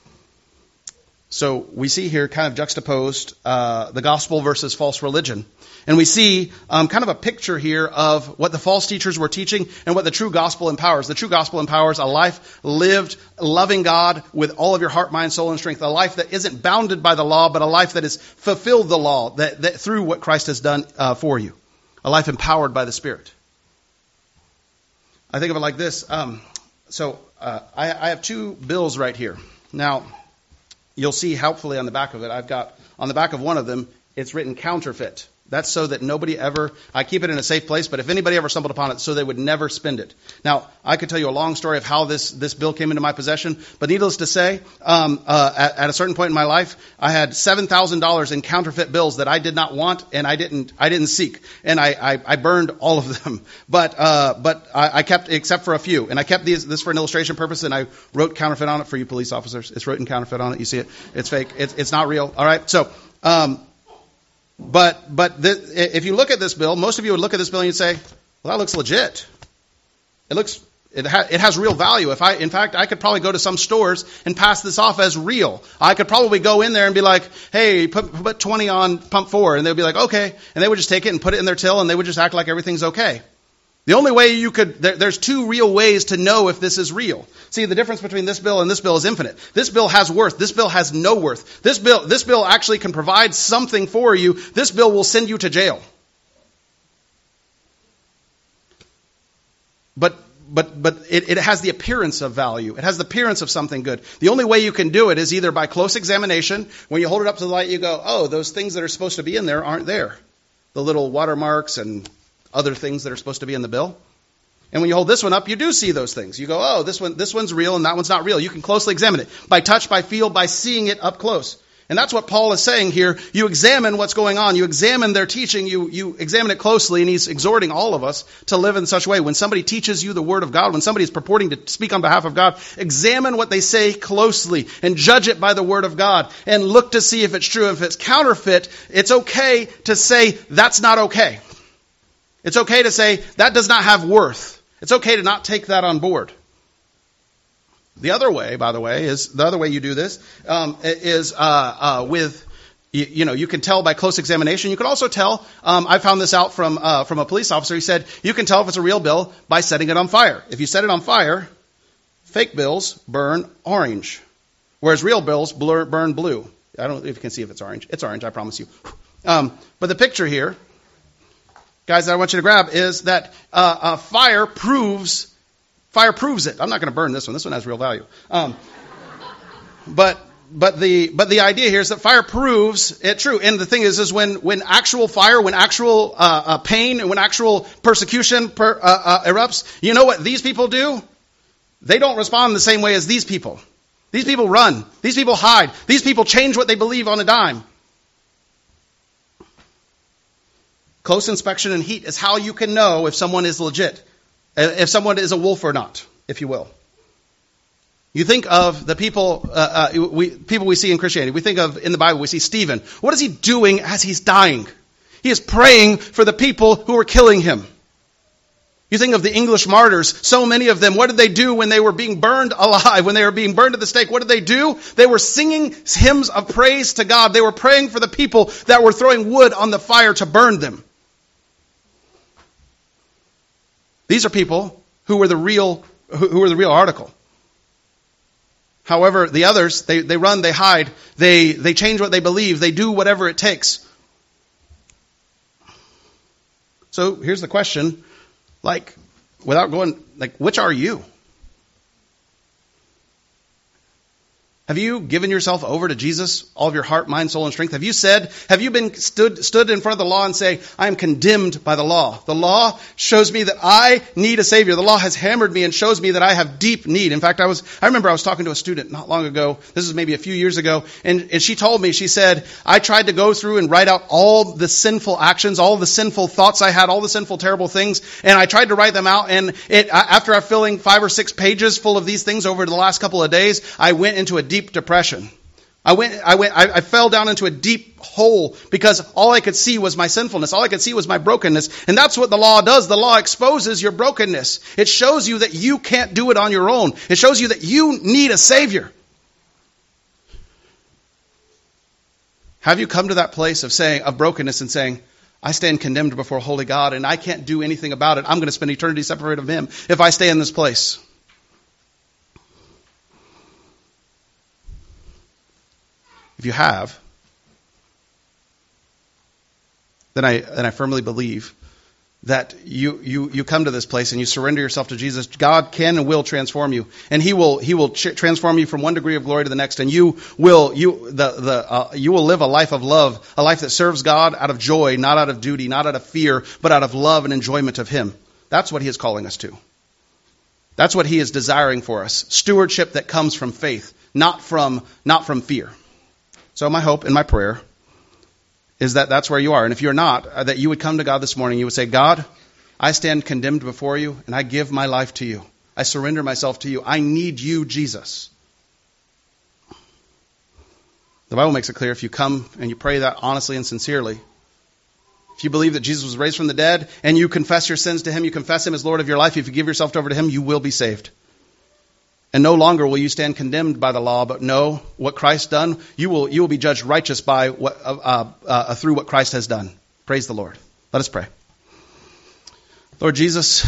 So we see here kind of juxtaposed the gospel versus false religion. And we see kind of a picture here of what the false teachers were teaching and what the true gospel empowers. The true gospel empowers a life lived loving God with all of your heart, mind, soul, and strength. A life that isn't bounded by the law, but a life that has fulfilled the law that through what Christ has done for you. A life empowered by the Spirit. I think of it like this. I have two bills right here. Now, you'll see helpfully on the back of it, I've got, on the back of one of them, it's written counterfeit. That's so that nobody ever, I keep it in a safe place, but if anybody ever stumbled upon it, so they would never spend it. Now, I could tell you a long story of how this bill came into my possession, but needless to say, at a certain point in my life, I had $7,000 in counterfeit bills that I did not want and I didn't seek. And I burned all of them. But I kept, except for a few. And I kept this for an illustration purpose, and I wrote counterfeit on it for you police officers. It's written counterfeit on it. You see it? It's fake. It's not real. All right? So, But if you look at this bill, most of you would look at this bill and you'd say, well, that looks legit. It has real value. In fact, I could probably go to some stores and pass this off as real. I could probably go in there and be like, hey, put 20 on pump 4. And they'd be like, okay. And they would just take it and put it in their till and they would just act like everything's okay. The only way you could, there's two real ways to know if this is real. See, the difference between this bill and this bill is infinite. This bill has worth. This bill has no worth. This bill actually can provide something for you. This bill will send you to jail. But it has the appearance of value. It has the appearance of something good. The only way you can do it is either by close examination. When you hold it up to the light, you go, oh, those things that are supposed to be in there aren't there. The little watermarks and other things that are supposed to be in the bill. And when you hold this one up, you do see those things. You go, oh, this one's real and that one's not real. You can closely examine it by touch, by feel, by seeing it up close. And that's what Paul is saying here. You examine what's going on. You examine their teaching. You examine it closely. And he's exhorting all of us to live in such a way. When somebody teaches you the Word of God, when somebody is purporting to speak on behalf of God, examine what they say closely and judge it by the Word of God and look to see if it's true. If it's counterfeit, it's okay to say that's not okay. It's okay to say that does not have worth. It's okay to not take that on board. The other way, by the way, you do this is with, you can tell by close examination. You can also tell, I found this out from a police officer. He said, you can tell if it's a real bill by setting it on fire. If you set it on fire, fake bills burn orange, whereas real bills burn blue. I don't know if you can see if it's orange. It's orange, I promise you. But the picture here, guys, that I want you to grab is that fire proves it. I'm not going to burn this one. This one has real value. But the idea here is that fire proves it true. And the thing is when actual fire, when actual pain, and when actual persecution erupts, you know what these people do? They don't respond the same way as these people. These people run. These people hide. These people change what they believe on a dime. Close inspection and heat is how you can know if someone is legit, if someone is a wolf or not, if you will. You think of the people we see in Christianity. We think of, in the Bible, we see Stephen. What is he doing as he's dying? He is praying for the people who are killing him. You think of the English martyrs, so many of them. What did they do when they were being burned alive, when they were being burned at the stake? What did they do? They were singing hymns of praise to God. They were praying for the people that were throwing wood on the fire to burn them. These are people who were the real article. However, the others, they run, they hide, they change what they believe, they do whatever it takes. So here's the question, which are you? Have you given yourself over to Jesus, all of your heart, mind, soul, and strength? Have you been stood in front of the law and say, I am condemned by the law. The law shows me that I need a Savior. The law has hammered me and shows me that I have deep need. In fact, I remember I was talking to a student not long ago. This is maybe a few years ago. And she told me, she said, I tried to go through and write out all the sinful actions, all the sinful thoughts I had, all the sinful, terrible things. And I tried to write them out. And after I'm filling 5 or 6 pages full of these things over the last couple of days, I went into a deep depression. I fell down into a deep hole because all I could see was my sinfulness. All I could see was my brokenness. And that's what the law does. The law exposes your brokenness. It shows you that you can't do it on your own. It shows you that you need a Savior. Have you come to that place of brokenness and saying, I stand condemned before holy God and I can't do anything about it. I'm going to spend eternity separated from Him if I stay in this place. If you have, then I firmly believe that you come to this place and you surrender yourself to Jesus. God can and will transform you, and He will transform you from one degree of glory to the next, and you will live a life of love, a life that serves God out of joy, not out of duty, not out of fear, but out of love and enjoyment of Him. That's what He is calling us to. That's what He is desiring for us. Stewardship that comes from faith, not from fear. So my hope and my prayer is that that's where you are. And if you're not, that you would come to God this morning. You would say, God, I stand condemned before you, and I give my life to you. I surrender myself to you. I need you, Jesus. The Bible makes it clear if you come and you pray that honestly and sincerely, if you believe that Jesus was raised from the dead, and you confess your sins to Him, you confess Him as Lord of your life, if you give yourself over to Him, you will be saved. And no longer will you stand condemned by the law, but know what Christ done. You will be judged righteous by through what Christ has done. Praise the Lord. Let us pray. Lord Jesus,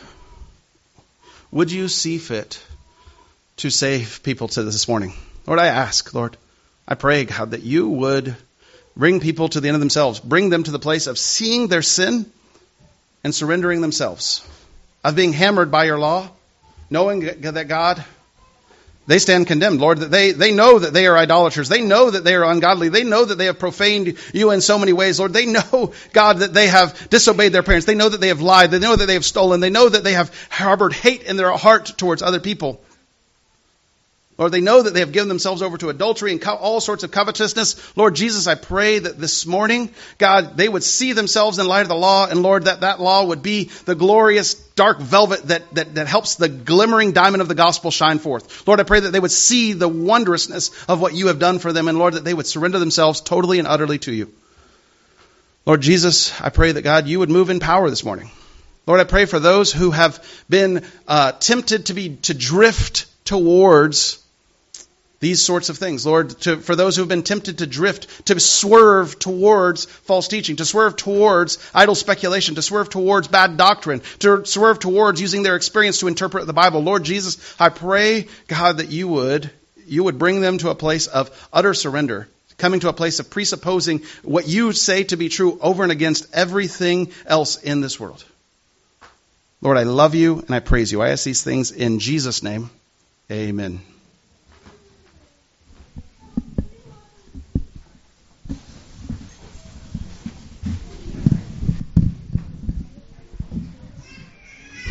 would you see fit to save people to this morning? Lord, I ask, Lord, I pray, God, that you would bring people to the end of themselves. Bring them to the place of seeing their sin and surrendering themselves. Of being hammered by your law. Knowing that, God, they stand condemned, Lord, that they know that they are idolaters. They know that they are ungodly. They know that they have profaned you in so many ways, Lord. They know, God, that they have disobeyed their parents. They know that they have lied. They know that they have stolen. They know that they have harbored hate in their heart towards other people. Lord, they know that they have given themselves over to adultery and all sorts of covetousness. Lord Jesus, I pray that this morning, God, they would see themselves in light of the law, and Lord, that law would be the glorious dark velvet that helps the glimmering diamond of the gospel shine forth. Lord, I pray that they would see the wondrousness of what you have done for them, and Lord, that they would surrender themselves totally and utterly to you. Lord Jesus, I pray that, God, you would move in power this morning. Lord, I pray for those who have been tempted to drift towards these sorts of things. Lord, for those who have been tempted to drift, to swerve towards false teaching, to swerve towards idle speculation, to swerve towards bad doctrine, to swerve towards using their experience to interpret the Bible. Lord Jesus, I pray, God, that you would bring them to a place of utter surrender, coming to a place of presupposing what you say to be true over and against everything else in this world. Lord, I love you and I praise you. I ask these things in Jesus' name. Amen.